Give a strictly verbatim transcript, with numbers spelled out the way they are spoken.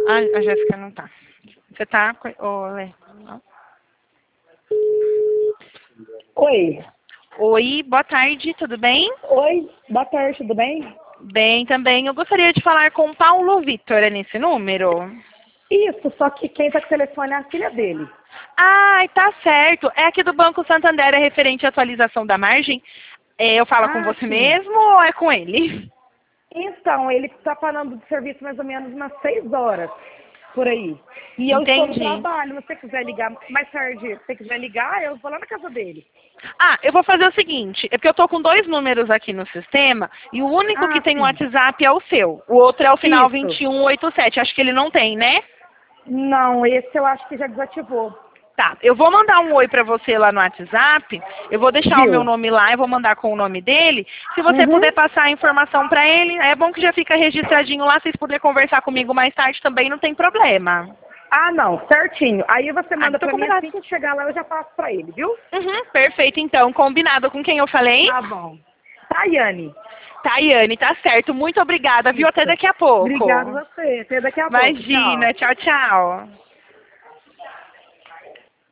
Ah, a Jéssica não tá. Você tá? Ô, Lê. Oi. Oi, boa tarde, tudo bem? Oi, boa tarde, tudo bem? Bem também. Eu gostaria de falar com o Paulo Vitor, é nesse número? Isso, só que quem tá com o telefone é a filha dele. Ai, tá certo. É aqui do Banco Santander, é referente à atualização da margem. É, eu falo com Ah, você sim. mesmo ou é com ele? Então, ele tá falando do serviço mais ou menos umas seis horas, por aí. E eu estou no Entendi. trabalho, se você quiser ligar mais tarde, se você quiser ligar, eu vou lá na casa dele. Ah, eu vou fazer o seguinte, é porque eu tô com dois números aqui no sistema, e o único que Ah, tem um sim. WhatsApp é o seu. O outro é o final Isso. vinte e um oitenta e sete. Acho que ele não tem, né? Não, esse eu acho que já desativou. Tá, eu vou mandar um oi pra você lá no WhatsApp, eu vou deixar o meu Viu? nome lá, eu vou mandar com o nome dele. Se você Uhum. puder passar a informação pra ele, é bom que já fica registradinho lá, se vocês puderem conversar comigo mais tarde também, não tem problema. Ah, não, certinho. Aí você Ah, manda então pra mim, combinado. assim que chegar lá eu já passo pra ele, viu? Uhum, perfeito, então, combinado com quem eu falei? Tá bom. Tayane. Tayane, tá certo, muito obrigada, viu? Até Isso. daqui a pouco. Obrigada a você. Até daqui a pouco. Tchau. Imagina, tchau, tchau.